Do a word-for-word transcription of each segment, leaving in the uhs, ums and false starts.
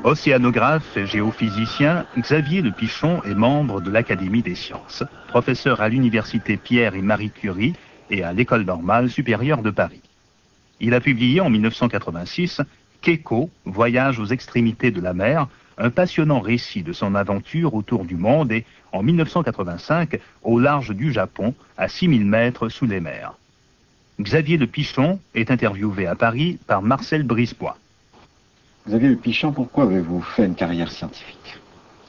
Océanographe et géophysicien, Xavier Le Pichon est membre de l'Académie des sciences, professeur à l'université Pierre et Marie Curie et à l'École normale supérieure de Paris. Il a publié en mille neuf cent quatre-vingt-six Keiko, Voyage aux extrémités de la mer, un passionnant récit de son aventure autour du monde et, en mille neuf cent quatre-vingt-cinq, au large du Japon, à six mille mètres sous les mers. Xavier Le Pichon est interviewé à Paris par Marcel Brisebois. Xavier Le Pichon, pourquoi avez-vous fait une carrière scientifique?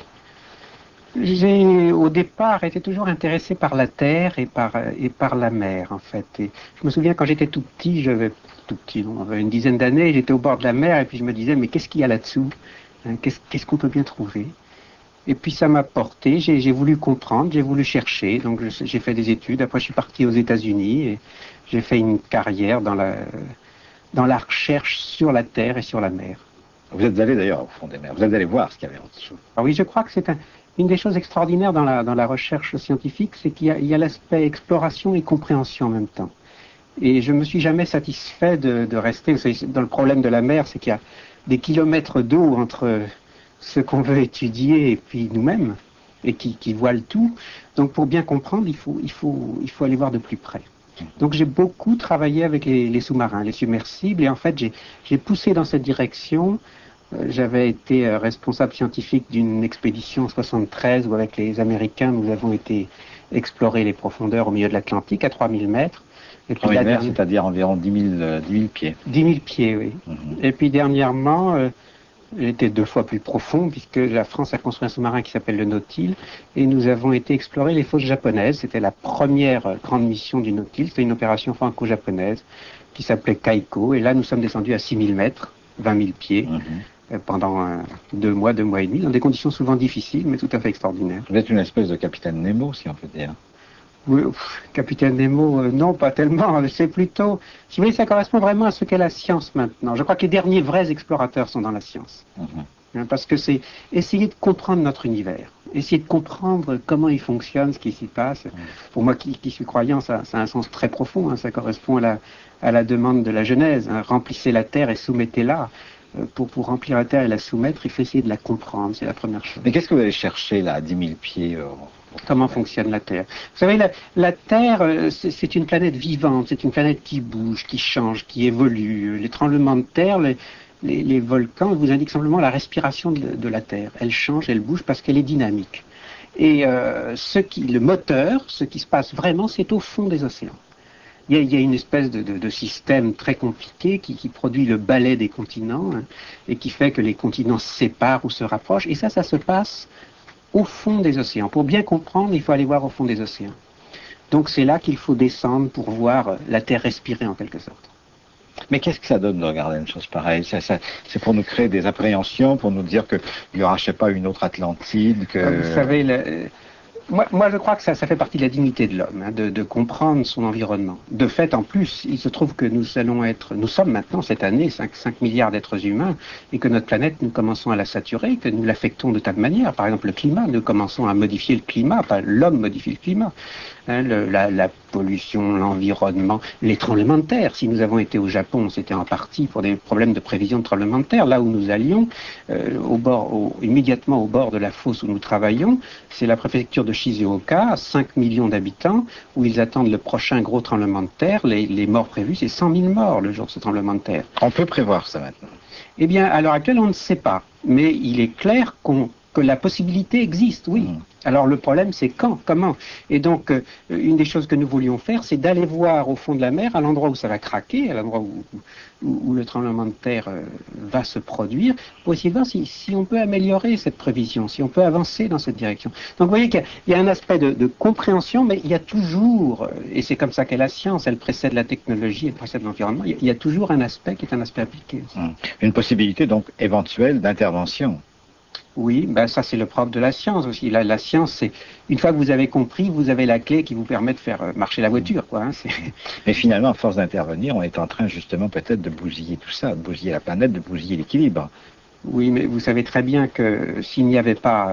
J'ai, au départ, été toujours intéressé par la terre et par, et par la mer, en fait. Et je me souviens, quand j'étais tout petit, j'avais tout petit, on avait une dizaine d'années, j'étais au bord de la mer et puis je me disais, mais qu'est-ce qu'il y a là-dessous? Hein, Qu'est-ce qu'est-ce qu'on peut bien trouver? Et puis ça m'a porté, j'ai j'ai voulu comprendre, j'ai voulu chercher, donc je- j'ai fait des études. Après, je suis parti aux États-Unis et j'ai fait une carrière dans la, dans la recherche sur la terre et sur la mer. Vous êtes allé d'ailleurs au fond des mers, vous êtes allé voir ce qu'il y avait en dessous. Alors oui, je crois que c'est un- une des choses extraordinaires dans la, dans la recherche scientifique, c'est qu'il y a, il y a l'aspect exploration et compréhension en même temps. Et je me suis jamais satisfait de, de rester, vous savez, dans le problème de la mer, c'est qu'il y a des kilomètres d'eau entre ce qu'on veut étudier et puis nous-mêmes, et qui, qui voile tout. Donc pour bien comprendre, il faut, il faut, il faut aller voir de plus près. Donc j'ai beaucoup travaillé avec les, les sous-marins, les submersibles, et en fait j'ai j'ai poussé dans cette direction. Euh, J'avais été euh, responsable scientifique d'une expédition en soixante-treize où avec les Américains nous avons été explorer les profondeurs au milieu de l'Atlantique à trois mille mètres. Et puis trois mille la mètres, dernière- c'est-à-dire environ dix mille, euh, dix mille pieds. dix mille pieds, oui. Mhm. Et puis dernièrement, euh, j'étais deux fois plus profond puisque la France a construit un sous-marin qui s'appelle le Nautil et nous avons été explorer les fosses japonaises. C'était la première euh, grande mission du Nautil. C'était une opération franco-japonaise qui s'appelait Kaiko. Et là, nous sommes descendus à six mille mètres, vingt mille pieds. Mhm. euh, pendant euh, deux mois, deux mois et demi, dans des conditions souvent difficiles, mais tout à fait extraordinaires. Vous êtes une espèce de capitaine Nemo, si on peut dire. Oui, pff, Capitaine Nemo, euh, non, pas tellement. C'est plutôt, si vous voulez, ça correspond vraiment à ce qu'est la science maintenant. Je crois que les derniers vrais explorateurs sont dans la science. Mhm. Hein, parce que c'est essayer de comprendre notre univers, essayer de comprendre comment il fonctionne, ce qui s'y passe. Pour moi qui, qui suis croyant, ça, ça a un sens très profond. Hein, ça correspond à la, à la demande de la Genèse. Hein, remplissez la terre et soumettez-la. Euh, Pour, pour remplir la terre et la soumettre, il faut essayer de la comprendre, c'est la première chose. Mais qu'est-ce que vous allez chercher là, à dix mille pieds euh, Comment fonctionne la Terre? Vous savez, la, la Terre, euh, c'est c'est une planète vivante, c'est une planète qui bouge, qui change, qui évolue. Les tremblements de terre, les, les, les volcans vous indiquent simplement la respiration de, de la Terre. Elle change, elle bouge parce qu'elle est dynamique. Et euh, ce qui, le moteur, ce qui se passe vraiment, c'est au fond des océans. Il y a, il y a une espèce de, de, de système très compliqué qui, qui produit le balai des continents hein, et qui fait que les continents se séparent ou se rapprochent. Et ça, ça se passe au fond des océans. Pour bien comprendre, il faut aller voir au fond des océans. Donc c'est là qu'il faut descendre pour voir la Terre respirer en quelque sorte. Mais qu'est-ce que ça donne de regarder une chose pareille? ça, ça, C'est pour nous créer des appréhensions, pour nous dire qu'il n'y aura, je sais pas, une autre Atlantide, que... Vous savez, le, moi, moi je crois que ça, ça fait partie de la dignité de l'homme, hein, de, de comprendre son environnement. De fait, en plus, il se trouve que nous allons être, nous sommes maintenant cette année cinq milliards d'êtres humains et que notre planète, nous commençons à la saturer, que nous l'affectons de tas de manières. Par exemple, le climat, nous commençons à modifier le climat, pas l'homme modifie le climat. Hein, le, la, la pollution, l'environnement, les tremblements de terre. Si nous avons été au Japon, c'était en partie pour des problèmes de prévision de tremblements de terre. Là où nous allions, euh, au bord, au, immédiatement au bord de la fosse où nous travaillons, c'est la préfecture de Shizuoka, cinq millions d'habitants, où ils attendent le prochain gros tremblement de terre. Les, les morts prévus, c'est cent mille morts le jour de ce tremblement de terre. On peut prévoir ça maintenant? Eh bien, à l'heure actuelle, on ne sait pas. Mais il est clair qu'on, que la possibilité existe, oui. Mmh. Alors le problème, c'est quand, comment. Et donc, euh, une des choses que nous voulions faire, c'est d'aller voir au fond de la mer, à l'endroit où ça va craquer, à l'endroit où, où, où le tremblement de terre euh, va se produire, pour essayer de voir si, si on peut améliorer cette prévision, si on peut avancer dans cette direction. Donc vous voyez qu'il y a, y a un aspect de, de compréhension, mais il y a toujours, et c'est comme ça qu'est la science, elle précède la technologie, elle précède l'environnement, il y, y a toujours un aspect qui est un aspect appliqué. Mmh. Une possibilité donc éventuelle d'intervention. Oui, ben ça c'est le propre de la science aussi. La, la science, c'est une fois que vous avez compris, vous avez la clé qui vous permet de faire marcher la voiture, quoi. Hein, mais finalement, à force d'intervenir, on est en train justement peut-être de bousiller tout ça, de bousiller la planète, de bousiller l'équilibre. Oui, mais vous savez très bien que s'il n'y avait pas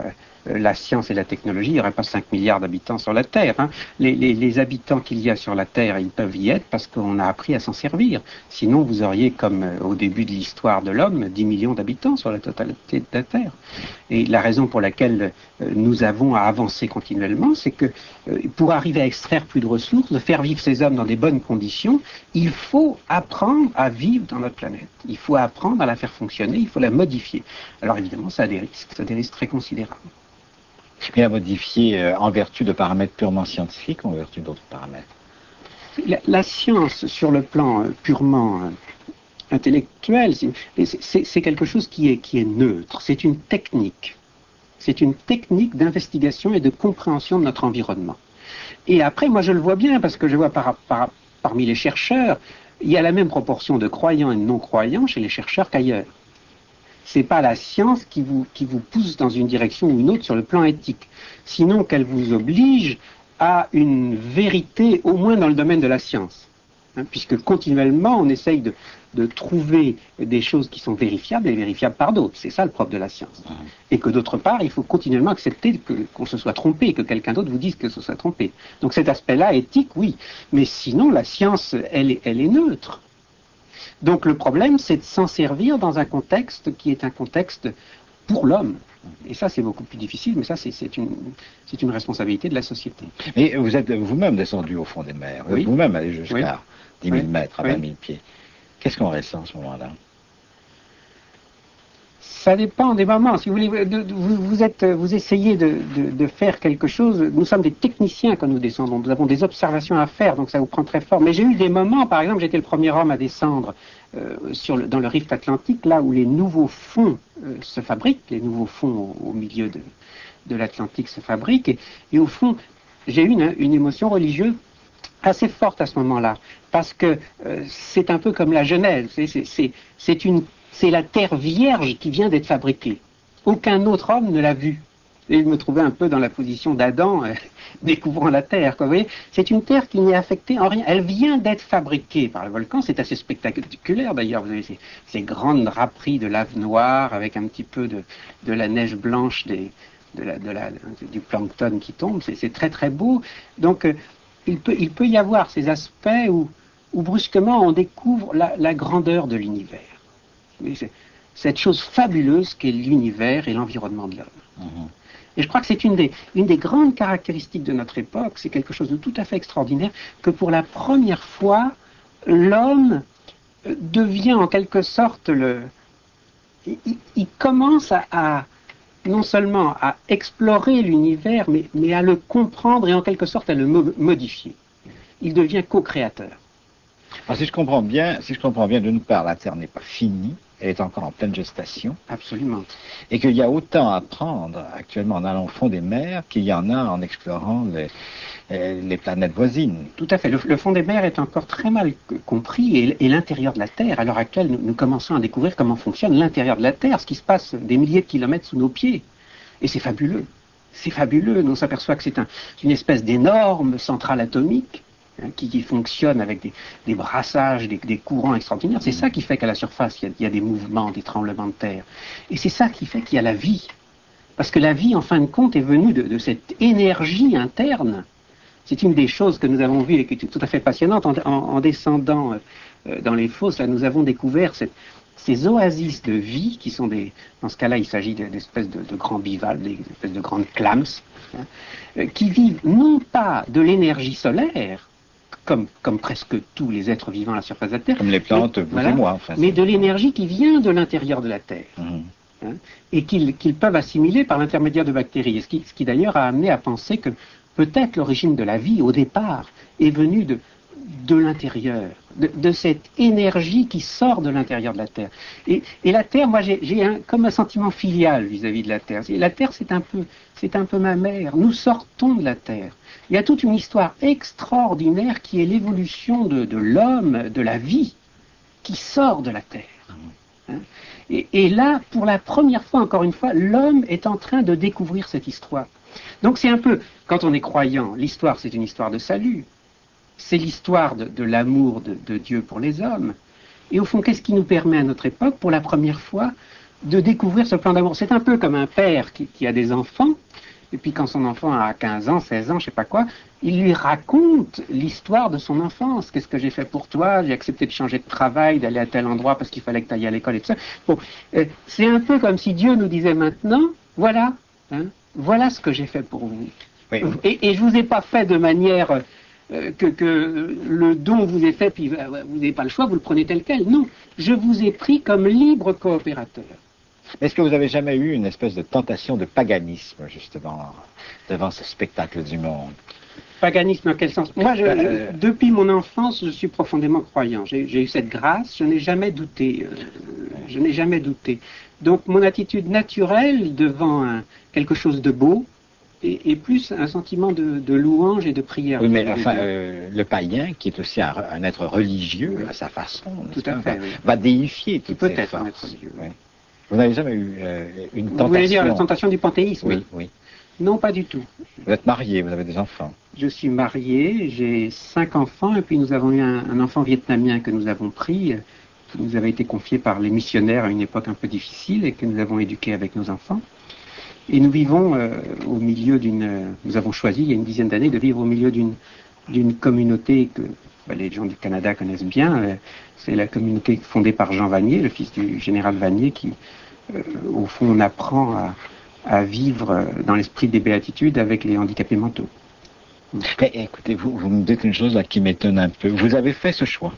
euh, la science et la technologie, il n'y aurait pas cinq milliards d'habitants sur la Terre. Hein. Les, les, les habitants qu'il y a sur la Terre, ils peuvent y être parce qu'on a appris à s'en servir. Sinon, vous auriez, comme euh, au début de l'histoire de l'homme, dix millions d'habitants sur la totalité de la Terre. Et la raison pour laquelle euh, nous avons à avancer continuellement, c'est que euh, pour arriver à extraire plus de ressources, de faire vivre ces hommes dans des bonnes conditions, il faut apprendre à vivre dans notre planète. Il faut apprendre à la faire fonctionner, il faut la modifier. Alors évidemment, ça a des risques, ça a des risques très considérables. Mais à modifier euh, en vertu de paramètres purement scientifiques ou en vertu d'autres paramètres? La, la science, sur le plan euh, purement euh, intellectuel, c'est quelque chose qui est, qui est neutre. C'est une technique. C'est une technique d'investigation et de compréhension de notre environnement. Et après, moi je le vois bien, parce que je vois par, par, parmi les chercheurs, il y a la même proportion de croyants et de non-croyants chez les chercheurs qu'ailleurs. C'est pas la science qui vous, qui vous pousse dans une direction ou une autre sur le plan éthique, sinon qu'elle vous oblige à une vérité, au moins dans le domaine de la science. Hein, puisque continuellement, on essaye de, de trouver des choses qui sont vérifiables et vérifiables par d'autres. C'est ça le propre de la science. Et que d'autre part, il faut continuellement accepter que, qu'on se soit trompé, que quelqu'un d'autre vous dise que ce soit trompé. Donc cet aspect-là, éthique, oui. Mais sinon, la science, elle est, elle est neutre. Donc le problème, c'est de s'en servir dans un contexte qui est un contexte pour l'homme. Et ça, c'est beaucoup plus difficile, mais ça, c'est une, c'est une responsabilité de la société. Et vous êtes vous-même descendu au fond des mers, oui. Vous-même allé jusqu'à oui. dix mille oui. mètres, à oui. vingt mille pieds. Qu'est-ce qu'on ressent à ce moment-là? Ça dépend des moments. Si vous voulez, de, de, vous, vous, êtes, vous essayez de, de, de faire quelque chose. Nous sommes des techniciens quand nous descendons. Nous avons des observations à faire, donc ça vous prend très fort. Mais j'ai eu des moments, par exemple, j'étais le premier homme à descendre euh, sur le, dans le rift atlantique, là où les nouveaux fonds euh, se fabriquent, les nouveaux fonds au, au milieu de, de l'Atlantique se fabriquent. Et, et au fond, j'ai eu une, une émotion religieuse assez forte à ce moment-là, parce que euh, c'est un peu comme la Genèse. C'est une C'est la terre vierge qui vient d'être fabriquée. Aucun autre homme ne l'a vue. Et je me trouvais un peu dans la position d'Adam, euh, découvrant la terre. Quoi, vous voyez, c'est une terre qui n'est affectée en rien. Elle vient d'être fabriquée par le volcan. C'est assez spectaculaire d'ailleurs. Vous avez ces, ces grandes draperies de lave noire avec un petit peu de, de la neige blanche des, de la, de la, du plancton qui tombe. C'est très très beau. Donc euh, il, peut, il peut y avoir ces aspects où, où brusquement on découvre la, la grandeur de l'univers. Cette chose fabuleuse qu'est l'univers et l'environnement de l'homme. Mmh. Et je crois que c'est une des, une des grandes caractéristiques de notre époque, c'est quelque chose de tout à fait extraordinaire, que pour la première fois, l'homme devient en quelque sorte le... Il, il commence à, à, non seulement à explorer l'univers, mais, mais à le comprendre et en quelque sorte à le mo modifier. Il devient co-créateur. Alors, si je comprends bien, si je comprends bien, d'une part, la Terre n'est pas finie, elle est encore en pleine gestation. Absolument. Et qu'il y a autant à apprendre actuellement en allant au fond des mers qu'il y en a en explorant les, les planètes voisines. Tout à fait. Le, le fond des mers est encore très mal compris et, et l'intérieur de la Terre, à l'heure actuelle, nous, nous commençons à découvrir comment fonctionne l'intérieur de la Terre, ce qui se passe des milliers de kilomètres sous nos pieds. Et c'est fabuleux. C'est fabuleux. On s'aperçoit que c'est un, une espèce d'énorme centrale atomique Qui, qui fonctionne avec des, des brassages, des, des courants extraordinaires. C'est ça qui fait qu'à la surface, il y, a, il y a des mouvements, des tremblements de terre. Et c'est ça qui fait qu'il y a la vie. Parce que la vie, en fin de compte, est venue de, de cette énergie interne. C'est une des choses que nous avons vues et qui est tout à fait passionnante. En, en, en descendant euh, dans les fosses, là, nous avons découvert cette, ces oasis de vie, qui sont des... Dans ce cas-là, il s'agit d'espèces de, de grands bivalves, des espèces de grandes clams, hein, euh, qui vivent non pas de l'énergie solaire, Comme, comme presque tous les êtres vivants à la surface de la Terre. Comme les plantes, mais, vous voilà, et moi. Enfin, mais de l'énergie qui vient de l'intérieur de la Terre. Mmh. Hein, et qu'ils qu'ils peuvent assimiler par l'intermédiaire de bactéries. Et ce qui, ce qui d'ailleurs a amené à penser que peut-être l'origine de la vie, au départ, est venue de, de l'intérieur, de, de cette énergie qui sort de l'intérieur de la Terre. Et, et la Terre, moi j'ai comme un sentiment filial vis-à-vis de la Terre. La Terre, c'est un peu, c'est un peu ma mère. Nous sortons de la Terre. Il y a toute une histoire extraordinaire qui est l'évolution de, de l'homme, de la vie, qui sort de la Terre. Hein, et, et là, pour la première fois, encore une fois, l'homme est en train de découvrir cette histoire. Donc c'est un peu, quand on est croyant, l'histoire c'est une histoire de salut. C'est l'histoire de, de l'amour de, de Dieu pour les hommes. Et au fond, qu'est-ce qui nous permet à notre époque, pour la première fois, de découvrir ce plan d'amour. C'est un peu comme un père qui, qui a des enfants, et puis quand son enfant a quinze ans, seize ans, je sais pas quoi, il lui raconte l'histoire de son enfance. Qu'est-ce que j'ai fait pour toi? J'ai accepté de changer de travail, d'aller à tel endroit parce qu'il fallait que tu ailles à l'école et tout ça. Bon, euh, c'est un peu comme si Dieu nous disait maintenant, voilà, hein, voilà ce que j'ai fait pour vous. Oui. Et, et je vous ai pas fait de manière euh, que, que le don vous est fait, puis euh, vous n'avez pas le choix, vous le prenez tel quel. Non, je vous ai pris comme libre coopérateur. Est-ce que vous avez jamais eu une espèce de tentation de paganisme, justement, devant ce spectacle du monde? Paganisme, dans quel sens? Moi, je, euh... je, depuis mon enfance, je suis profondément croyant. J'ai, j'ai eu cette grâce, je n'ai jamais douté. Euh, je n'ai jamais douté. Donc, mon attitude naturelle devant un, quelque chose de beau est, est plus un sentiment de, de louange et de prière. Oui, mais enfin, euh, le païen, qui est aussi un, un être religieux oui. à sa façon, tout à fait, va, oui. va déifier toutes peut ces être forces. Être religieux, oui. Vous n'avez jamais eu euh, une tentation? Vous voulez dire la tentation du panthéisme? Oui, oui. Non, pas du tout. Vous êtes marié, vous avez des enfants? Je suis marié, j'ai cinq enfants, et puis nous avons eu un, un enfant vietnamien que nous avons pris, qui nous avait été confié par les missionnaires à une époque un peu difficile, et que nous avons éduqué avec nos enfants. Et nous vivons euh, au milieu d'une... Nous avons choisi, il y a une dizaine d'années, de vivre au milieu d'une, d'une communauté que bah, les gens du Canada connaissent bien. Euh, c'est la communauté fondée par Jean Vanier, le fils du général Vanier, qui, euh, au fond, on apprend à, à vivre dans l'esprit des béatitudes avec les handicapés mentaux. Mais, écoutez, vous, vous me dites une chose là qui m'étonne un peu. Vous avez fait ce choix?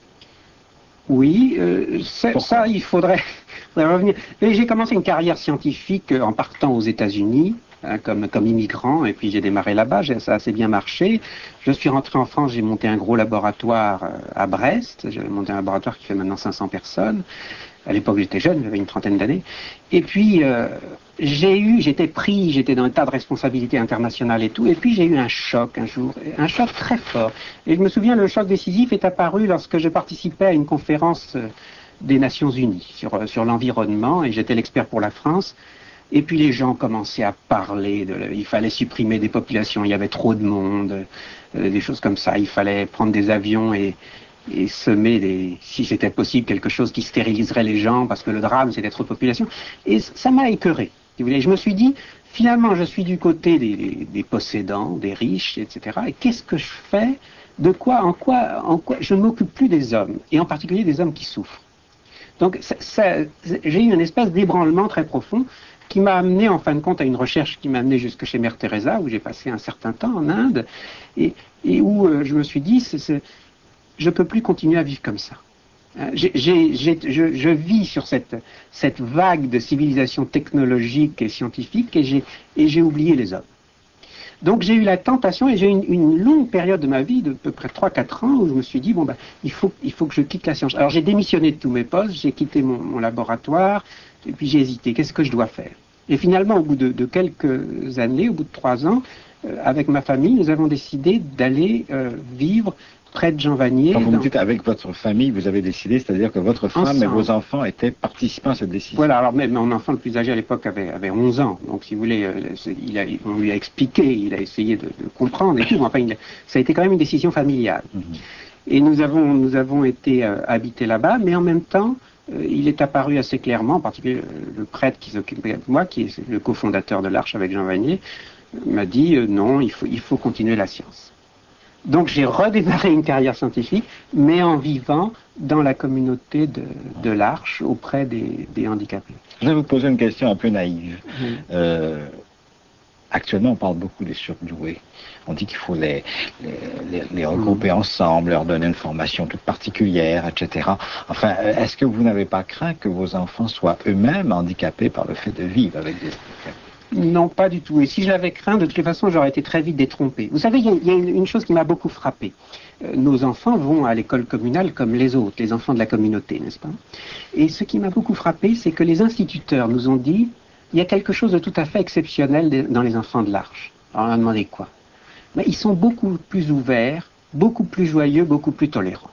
Oui, euh, ça, il faudrait, faudrait revenir. Mais j'ai commencé une carrière scientifique en partant aux États-Unis, hein, comme, comme immigrant, et puis j'ai démarré là-bas, ça a assez bien marché. Je suis rentré en France, j'ai monté un gros laboratoire à Brest, j'ai monté un laboratoire qui fait maintenant cinq cents personnes. À l'époque, j'étais jeune, j'avais une trentaine d'années. Et puis, euh, j'ai eu, j'étais pris, j'étais dans un tas de responsabilités internationales et tout. Et puis, j'ai eu un choc un jour, un choc très fort. Et je me souviens, le choc décisif est apparu lorsque je participais à une conférence des Nations Unies sur, sur l'environnement, et j'étais l'expert pour la France. Et puis, les gens commençaient à parler de, il fallait supprimer des populations, il y avait trop de monde, euh, des choses comme ça. Il fallait prendre des avions et et semer, des, si c'était possible, quelque chose qui stériliserait les gens, parce que le drame, c'est d'être population. Et ça m'a écœuré. Si vous voulez. Je me suis dit, finalement, je suis du côté des, des, des possédants, des riches, et cetera. Et qu'est-ce que je fais? De quoi, en quoi, en quoi, je ne m'occupe plus des hommes, et en particulier des hommes qui souffrent. Donc, ça, ça, j'ai eu une espèce d'ébranlement très profond qui m'a amené, en fin de compte, à une recherche qui m'a amené jusque chez Mère Teresa, où j'ai passé un certain temps en Inde, et, et où euh, je me suis dit, c'est, c'est, je ne peux plus continuer à vivre comme ça. J'ai, j'ai, j'ai, je, je vis sur cette, cette vague de civilisation technologique et scientifique, et j'ai, et j'ai oublié les hommes. Donc j'ai eu la tentation, et j'ai eu une, une longue période de ma vie, de à peu près trois quatre ans, où je me suis dit, bon ben, il faut, il faut que je quitte la science. Alors j'ai démissionné de tous mes postes, j'ai quitté mon, mon laboratoire, et puis j'ai hésité, qu'est-ce que je dois faire? Et finalement, au bout de, de quelques années, au bout de trois ans, euh, avec ma famille, nous avons décidé d'aller euh, vivre près de Jean Vanier. Quand vous dans... me dites avec votre famille, vous avez décidé, c'est-à-dire que votre femme Ensemble. Et vos enfants étaient participants à cette décision. Voilà, alors même mon enfant le plus âgé à l'époque avait, avait onze ans, donc si vous voulez, euh, il a, on lui a expliqué, il a essayé de, de comprendre et tout, mais enfin, il, ça a été quand même une décision familiale. Mm-hmm. Et nous avons, nous avons été euh, habités là-bas, mais en même temps, euh, il est apparu assez clairement, en particulier euh, le prêtre qui s'occupait de moi, qui est le cofondateur de l'Arche avec Jean Vanier, euh, m'a dit euh, non, il faut, il faut continuer la science. Donc j'ai redémarré une carrière scientifique, mais en vivant dans la communauté de, de l'Arche, auprès des, des handicapés. Je vais vous poser une question un peu naïve. Mmh. Euh, actuellement, on parle beaucoup des surdoués. On dit qu'il faut les, les, les regrouper mmh. ensemble, leur donner une formation toute particulière, et cetera. Enfin, est-ce que vous n'avez pas craint que vos enfants soient eux-mêmes handicapés par le fait de vivre avec des handicapés? Non, pas du tout. Et si je l'avais craint, de toutes les façons, j'aurais été très vite détrompé. Vous savez, il y, y a une chose qui m'a beaucoup frappé. Euh, nos enfants vont à l'école communale comme les autres, les enfants de la communauté, n'est-ce pas? Et ce qui m'a beaucoup frappé, c'est que les instituteurs nous ont dit, il y a quelque chose de tout à fait exceptionnel dans les enfants de l'Arche. Alors on a demandé quoi? Mais ils sont beaucoup plus ouverts, beaucoup plus joyeux, beaucoup plus tolérants.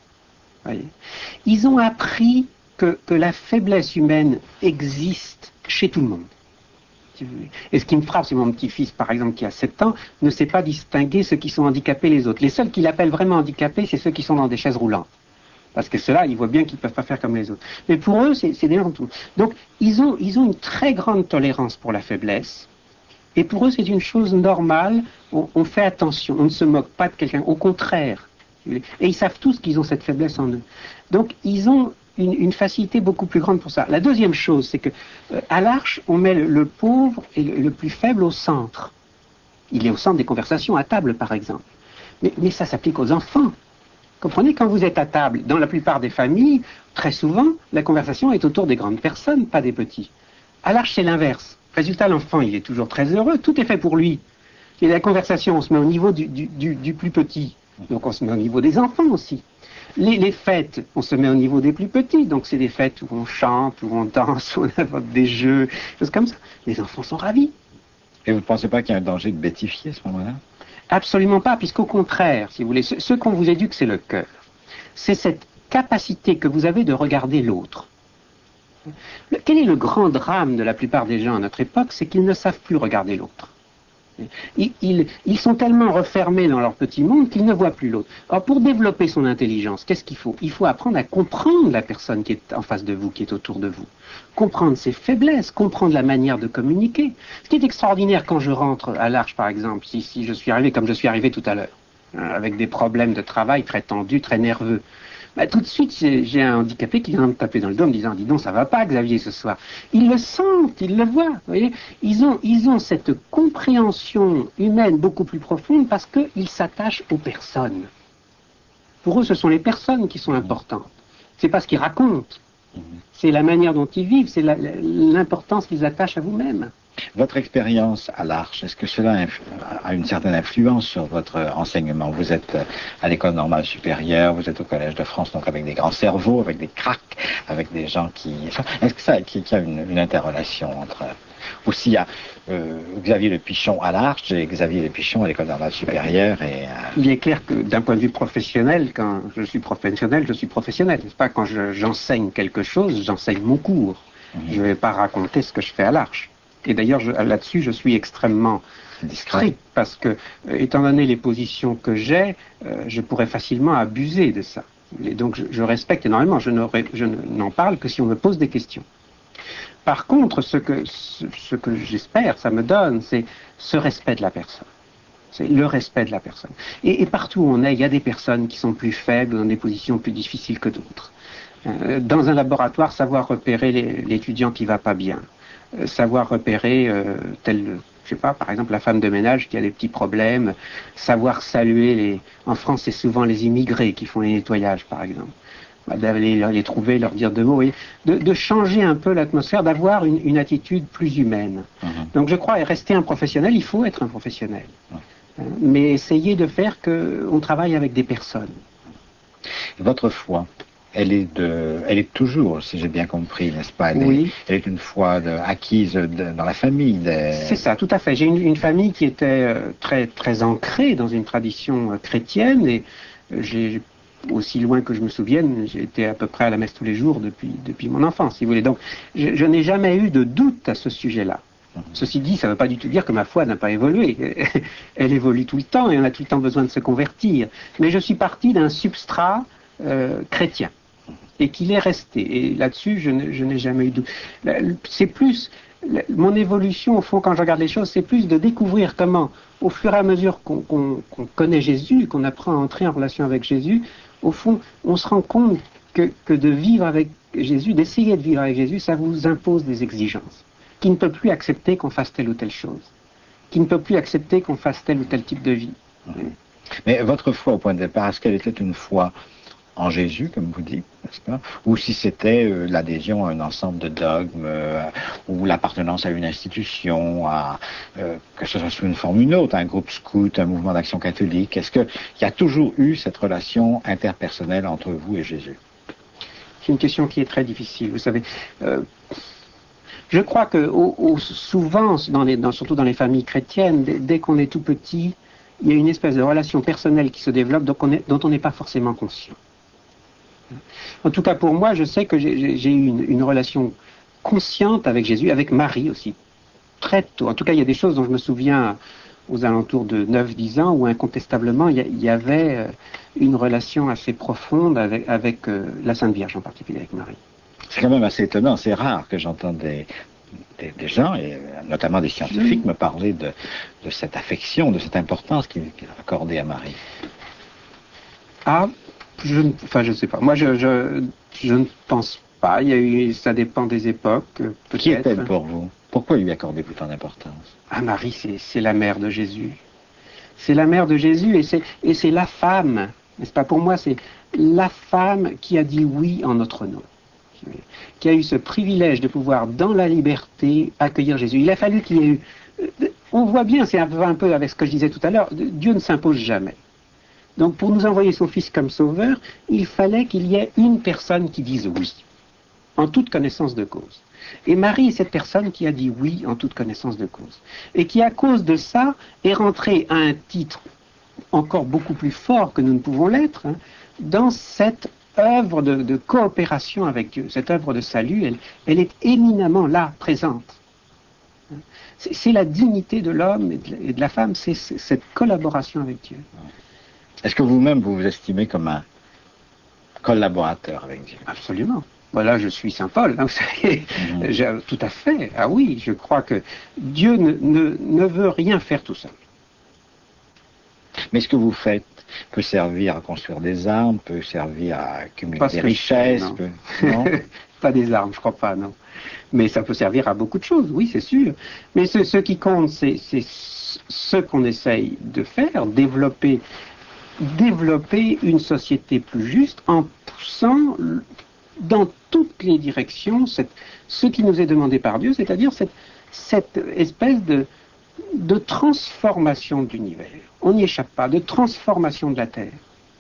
Voyez, ils ont appris que, que la faiblesse humaine existe chez tout le monde. Et ce qui me frappe, c'est mon petit-fils, par exemple, qui a sept ans, ne sait pas distinguer ceux qui sont handicapés les autres. Les seuls qu'il appelle vraiment handicapés, c'est ceux qui sont dans des chaises roulantes. Parce que ceux-là, ils voient bien qu'ils ne peuvent pas faire comme les autres. Mais pour eux, c'est des gens tout. Donc, ils ont, ils ont une très grande tolérance pour la faiblesse. Et pour eux, c'est une chose normale. On, on fait attention. On ne se moque pas de quelqu'un. Au contraire. Et ils savent tous qu'ils ont cette faiblesse en eux. Donc, ils ont une, une facilité beaucoup plus grande pour ça. La deuxième chose, c'est que euh, à l'Arche, on met le, le pauvre et le, le plus faible au centre. Il est au centre des conversations à table, par exemple. Mais, mais ça s'applique aux enfants. Comprenez, quand vous êtes à table, dans la plupart des familles, très souvent, la conversation est autour des grandes personnes, pas des petits. À l'Arche, c'est l'inverse. Résultat, l'enfant, il est toujours très heureux, tout est fait pour lui. Et la conversation, on se met au niveau du, du, du, du plus petit, donc on se met au niveau des enfants aussi. Les, les fêtes, on se met au niveau des plus petits, donc c'est des fêtes où on chante, où on danse, où on invente des jeux, choses comme ça. Les enfants sont ravis. Et vous ne pensez pas qu'il y a un danger de bêtifier à ce moment-là? Absolument pas, puisqu'au contraire, si vous voulez, ce, ce qu'on vous éduque, c'est le cœur. C'est cette capacité que vous avez de regarder l'autre. Quel est le grand drame de la plupart des gens à notre époque? C'est qu'ils ne savent plus regarder l'autre. Ils, ils, ils sont tellement refermés dans leur petit monde qu'ils ne voient plus l'autre. Alors pour développer son intelligence, qu'est-ce qu'il faut? Il faut apprendre à comprendre la personne qui est en face de vous, qui est autour de vous. Comprendre ses faiblesses, comprendre la manière de communiquer. Ce qui est extraordinaire quand je rentre à l'Arche, par exemple, si, si je suis arrivé comme je suis arrivé tout à l'heure, hein, avec des problèmes de travail très tendus, très nerveux. Bah, tout de suite, j'ai un handicapé qui vient me taper dans le dos en me disant « Dis donc, ça va pas, Xavier, ce soir ». Ils le sentent, ils le voient. Vous voyez, ils ont, ils ont cette compréhension humaine beaucoup plus profonde parce qu'ils s'attachent aux personnes. Pour eux, ce sont les personnes qui sont importantes. C'est pas ce qu'ils racontent. C'est la manière dont ils vivent, c'est l'importance qu'ils attachent à vous-même. Votre expérience à l'Arche, est-ce que cela a une certaine influence sur votre enseignement? Vous êtes à l'école normale supérieure, vous êtes au Collège de France, donc avec des grands cerveaux, avec des cracks, avec des gens qui... Est-ce que ça qu'il y a une, une interrelation entre... Aussi, il y a euh, Xavier Le Pichon à l'Arche et Xavier Le Pichon à l'école normale supérieure. Et, euh... Il est clair que d'un point de vue professionnel, quand je suis professionnel, je suis professionnel. N'est-ce pas? Quand j'enseigne je, quelque chose, j'enseigne mon cours. Mmh. Je ne vais pas raconter ce que je fais à l'Arche. Et d'ailleurs, là-dessus, je suis extrêmement strict parce que, euh, étant donné les positions que j'ai, euh, je pourrais facilement abuser de ça. Et donc, je, je respecte énormément. Je n'en parle que si on me pose des questions. Par contre, ce que, ce, ce que j'espère, ça me donne, c'est ce respect de la personne. C'est le respect de la personne. Et, et partout où on est, il y a des personnes qui sont plus faibles, dans des positions plus difficiles que d'autres. Euh, dans un laboratoire, savoir repérer l'étudiant qui va pas bien. Euh, savoir repérer euh, tel, je sais pas, par exemple la femme de ménage qui a des petits problèmes, savoir saluer les... En France, c'est souvent les immigrés qui font les nettoyages, par exemple. D'aller les trouver, leur dire deux mots, et de, de changer un peu l'atmosphère, d'avoir une, une attitude plus humaine. Mmh. Donc je crois, rester un professionnel, il faut être un professionnel. Mmh. Mais essayer de faire qu'on travaille avec des personnes. Votre foi, elle est, de, elle est toujours, si j'ai bien compris, n'est-ce pas? Elle, oui. est, elle est une foi de, acquise de, dans la famille. De... C'est ça, tout à fait. J'ai une, une famille qui était euh, très, très ancrée dans une tradition euh, chrétienne, et euh, j'ai, aussi loin que je me souvienne, j'ai été à peu près à la messe tous les jours depuis, depuis mon enfance, si vous voulez. Donc, je, je n'ai jamais eu de doute à ce sujet-là. Mmh. Ceci dit, ça ne veut pas du tout dire que ma foi n'a pas évolué. Elle évolue tout le temps et on a tout le temps besoin de se convertir. Mais je suis parti d'un substrat euh, chrétien. Et qu'il est resté. Et là-dessus, je, je n'ai jamais eu de doute. C'est plus, mon évolution, au fond, quand je regarde les choses, c'est plus de découvrir comment, au fur et à mesure qu'on qu'on, qu'on connaît Jésus, qu'on apprend à entrer en relation avec Jésus, au fond, on se rend compte que, que de vivre avec Jésus, d'essayer de vivre avec Jésus, ça vous impose des exigences. Qui ne peut plus accepter qu'on fasse telle ou telle chose. Qui ne peut plus accepter qu'on fasse tel ou tel type de vie. Mais votre foi, au point de départ, est-ce qu'elle était une foi en Jésus, comme vous dites, n'est-ce pas? Ou si c'était euh, l'adhésion à un ensemble de dogmes, euh, ou l'appartenance à une institution, à, euh, que ce soit sous une forme ou une autre, un groupe scout, un mouvement d'action catholique. Est-ce qu'il y a toujours eu cette relation interpersonnelle entre vous et Jésus? C'est une question qui est très difficile, vous savez. Euh, je crois que au, au, souvent, dans les, dans, surtout dans les familles chrétiennes, dès, dès qu'on est tout petit, il y a une espèce de relation personnelle qui se développe donc on est, dont on n'est pas forcément conscient. En tout cas, pour moi, je sais que j'ai eu une, une relation consciente avec Jésus, avec Marie aussi, très tôt. En tout cas, il y a des choses dont je me souviens aux alentours de neuf dix ans, où incontestablement, il y, il y avait une relation assez profonde avec, avec euh, la Sainte Vierge, en particulier avec Marie. C'est quand même assez étonnant, c'est rare que j'entende des, des, des gens, et notamment des scientifiques, me parler de, de cette affection, de cette importance qu'ils qu'il accordaient à Marie. Ah, je, ne- enfin, je ne sais pas. Moi, je, je, je ne pense pas. Il y a eu, ça dépend des époques, euh, peut-être. Qui est-elle pour vous? Pourquoi lui accorder autant d'importance? Ah, Marie, c'est c'est la mère de Jésus. C'est la mère de Jésus et c'est et c'est la femme, n'est-ce pas? Pour moi, c'est la femme qui a dit oui en notre nom, qui a eu ce privilège de pouvoir, dans la liberté, accueillir Jésus. Il a fallu qu'il y ait eu... On voit bien, c'est un peu, un peu avec ce que je disais tout à l'heure, Dieu ne s'impose jamais. Donc pour nous envoyer son Fils comme sauveur, il fallait qu'il y ait une personne qui dise oui, en toute connaissance de cause. Et Marie est cette personne qui a dit oui en toute connaissance de cause. Et qui, à cause de ça, est rentrée à un titre encore beaucoup plus fort que nous ne pouvons l'être, hein, dans cette œuvre de, de coopération avec Dieu, cette œuvre de salut, elle, elle est éminemment là, présente. C'est, c'est la dignité de l'homme et de, et de la femme, c'est, c'est cette collaboration avec Dieu. Est-ce que vous-même vous vous estimez comme un collaborateur avec Dieu? Absolument. Voilà, je suis Saint Paul, hein, vous savez, Mhm. je- tout à fait. Ah oui, je crois que Dieu ne, ne, ne veut rien faire tout seul. Mais ce que vous faites peut servir à construire des armes, peut servir à accumuler Pas ce des que je fais, richesses, non. peut... non Pas des armes, je crois pas, non. Mais ça peut servir à beaucoup de choses, oui, c'est sûr. Mais ce, ce qui compte, c'est, c'est ce qu'on essaye de faire, développer, développer une société plus juste en poussant dans toutes les directions cette, ce qui nous est demandé par Dieu, c'est-à-dire cette, cette espèce de, de transformation de l'univers. On n'y échappe pas, de transformation de la Terre.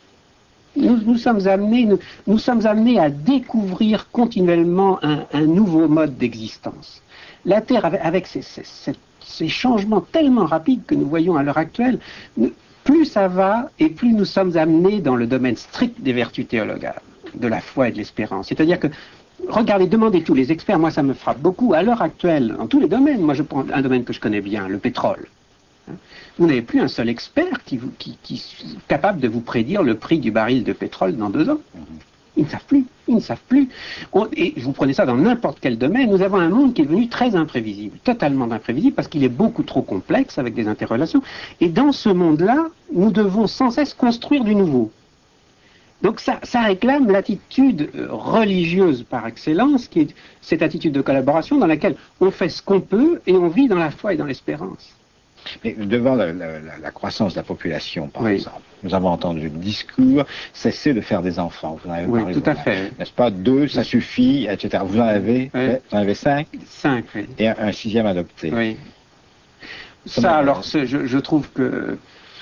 Nous, nous sommes amenés, nous, nous sommes amenés à découvrir continuellement un, un nouveau mode d'existence. La Terre, avec, avec ces, ces, ces, ces changements tellement rapides que nous voyons à l'heure actuelle, nous, plus ça va et plus nous sommes amenés dans le domaine strict des vertus théologales, de la foi et de l'espérance. C'est-à-dire que, regardez, demandez tous les experts, moi ça me frappe beaucoup, à l'heure actuelle, dans tous les domaines, moi je prends un domaine que je connais bien, le pétrole. Vous n'avez plus un seul expert qui, vous, qui, qui est capable de vous prédire le prix du baril de pétrole dans deux ans. Ils ne savent plus, ils ne savent plus. On, et vous prenez ça dans n'importe quel domaine, nous avons un monde qui est devenu très imprévisible, totalement imprévisible, parce qu'il est beaucoup trop complexe avec des interrelations. Et dans ce monde-là, nous devons sans cesse construire du nouveau. Donc ça, ça réclame l'attitude religieuse par excellence, qui est cette attitude de collaboration dans laquelle on fait ce qu'on peut et on vit dans la foi et dans l'espérance. Mais devant la, la, la croissance de la population, par Oui. exemple, nous avons entendu le discours, cessez de faire des enfants. Vous en avez Oui, parlé tout à vous-même. fait. N'est-ce pas? Deux, ça suffit, et cetera. Vous en avez, Oui. vous en avez cinq, Cinq, oui. et un, un sixième adopté. Oui. Comment- Ça, alors, ce- je, je trouve que euh,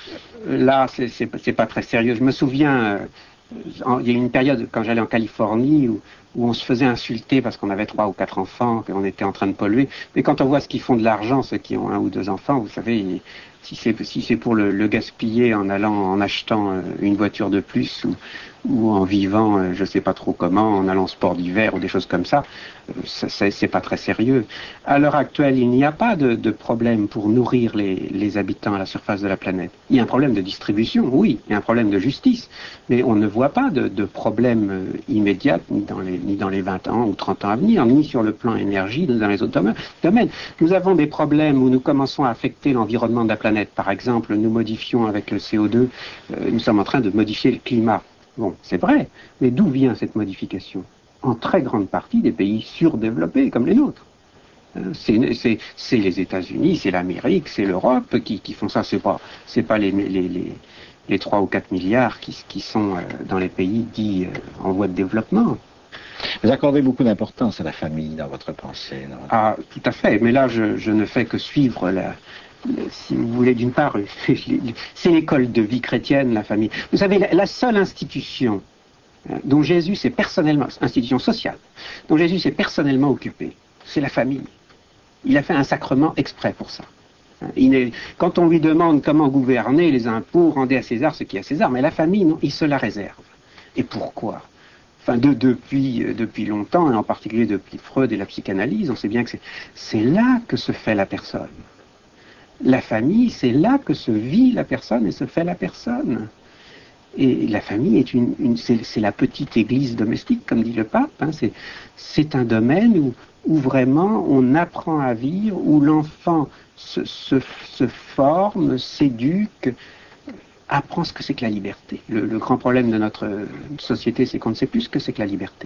là, c'est- c'est c'est pas très sérieux. Je me souviens, euh, en- il y a eu une période quand j'allais en Californie où, où on se faisait insulter parce qu'on avait trois ou quatre enfants, qu'on était en train de polluer. Mais quand on voit ce qu'ils font de l'argent, ceux qui ont un ou deux enfants, vous savez, ils- si c'est si c'est pour le, le gaspiller en allant en achetant euh, une voiture de plus ou, ou en vivant, euh, je sais pas trop comment, en allant au sport d'hiver ou des choses comme ça, euh, ça, ça, c'est pas très sérieux. À l'heure actuelle, il n'y a pas de, de problème pour nourrir les, les habitants à la surface de la planète. Il y a un problème de distribution, oui, il y a un problème de justice, mais on ne voit pas de, de problème euh, immédiat ni dans, les, ni dans les vingt ans ou trente ans à venir, ni sur le plan énergie, ni dans les autres domaines. Nous avons des problèmes où nous commençons à affecter l'environnement de la planète. Par exemple, nous modifions avec le C O deux, euh, nous sommes en train de modifier le climat. Bon, c'est vrai, mais d'où vient cette modification? En très grande partie des pays surdéveloppés comme les nôtres. C'est, c'est, c'est les États-Unis, c'est l'Amérique, c'est l'Europe qui, qui font ça. C'est pas, c'est pas les, les, les, les trois ou quatre milliards qui, qui sont euh, dans les pays dits euh, en voie de développement. Vous accordez beaucoup d'importance à la famille dans votre pensée. Dans votre... Ah, tout à fait. Mais là, je, je ne fais que suivre la, si vous voulez, d'une part, c'est l'école de vie chrétienne, la famille. Vous savez, la, la seule institution dont Jésus s'est personnellement, institution sociale, dont Jésus s'est personnellement occupé, c'est la famille. Il a fait un sacrement exprès pour ça. Il est, quand on lui demande comment gouverner les impôts, rendez à César ce qui est à César, mais la famille, non, il se la réserve. Et pourquoi? Enfin, de, depuis, depuis longtemps, et en particulier depuis Freud et la psychanalyse, on sait bien que c'est, c'est là que se fait la personne. La famille, c'est là que se vit la personne et se fait la personne. Et la famille est une, une c'est, c'est la petite église domestique, comme dit le pape. Hein. C'est, c'est un domaine où, où vraiment on apprend à vivre, où l'enfant se, se, se forme, s'éduque, apprend ce que c'est que la liberté. Le, le grand problème de notre société, c'est qu'on ne sait plus ce que c'est que la liberté.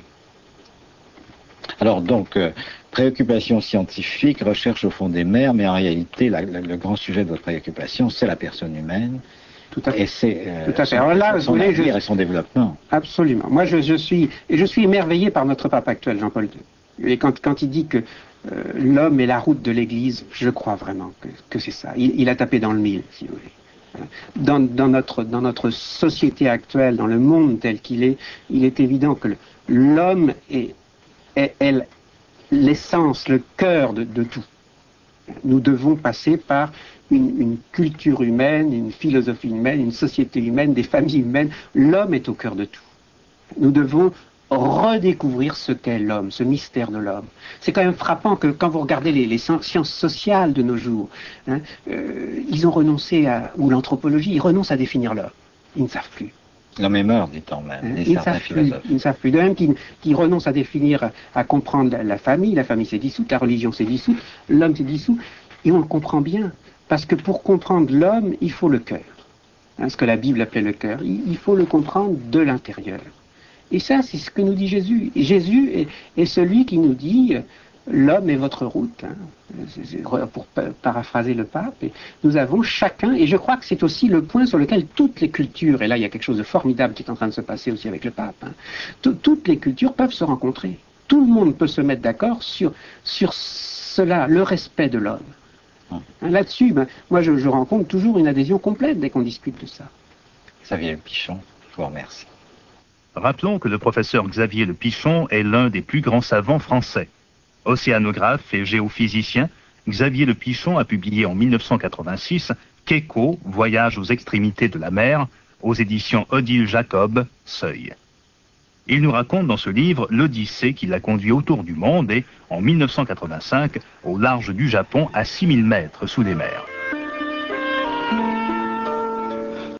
Alors donc, euh, préoccupation scientifique, recherche au fond des mers, mais en réalité, la, la, le grand sujet de votre préoccupation, c'est la personne humaine. Tout à fait. Et c'est euh, Tout à fait. son, Alors là, son vous voulez, avenir je... et son développement. Absolument. Moi, je, je suis et je suis émerveillé par notre pape actuel, Jean-Paul deux. Et quand, quand il dit que euh, l'homme est la route de l'Église, je crois vraiment que, que c'est ça. Il, il a tapé dans le mille, si vous voulez. Dans, dans, notre, dans notre société actuelle, dans le monde tel qu'il est, il est évident que le, l'homme est, est, est l'essence, le cœur de, de tout. Nous devons passer par une, une culture humaine, une philosophie humaine, une société humaine, des familles humaines. L'homme est au cœur de tout. Nous devons redécouvrir ce qu'est l'homme, ce mystère de l'homme. C'est quand même frappant que quand vous regardez les, les sciences sociales de nos jours, hein, euh, ils ont renoncé à, ou l'anthropologie, ils renoncent à définir l'homme. Ils ne savent plus. L'homme est mort, dit-on même, Hein, dit ils, ne certains savent plus, philosophes. ils ne savent plus. De même qu'ils qu'ils renoncent à définir, à comprendre la, la famille, la famille s'est dissoute, la religion s'est dissoute, l'homme s'est dissous, et on le comprend bien. Parce que pour comprendre l'homme, il faut le cœur. Hein, ce que la Bible appelait le cœur. Il, il faut le comprendre de l'intérieur. Et ça, c'est ce que nous dit Jésus. Et Jésus est, est celui qui nous dit, l'homme est votre route, hein, c'est, c'est, pour paraphraser le pape. Et nous avons chacun, et je crois que c'est aussi le point sur lequel toutes les cultures, et là il y a quelque chose de formidable qui est en train de se passer aussi avec le pape, hein, tout, toutes les cultures peuvent se rencontrer. Tout le monde peut se mettre d'accord sur, sur cela, le respect de l'homme. Hein, là-dessus, ben, moi je, je rencontre toujours une adhésion complète dès qu'on discute de ça. Xavier Le Pichon, je vous remercie. Rappelons que le professeur Xavier Le Pichon est l'un des plus grands savants français. Océanographe et géophysicien, Xavier Le Pichon a publié en mille neuf cent quatre-vingt-six Keiko, Voyage aux extrémités de la mer, aux éditions Odile Jacob, Seuil. Il nous raconte dans ce livre l'odyssée qui l'a conduit autour du monde et, en mille neuf cent quatre-vingt-cinq, au large du Japon, à six mille mètres sous les mers.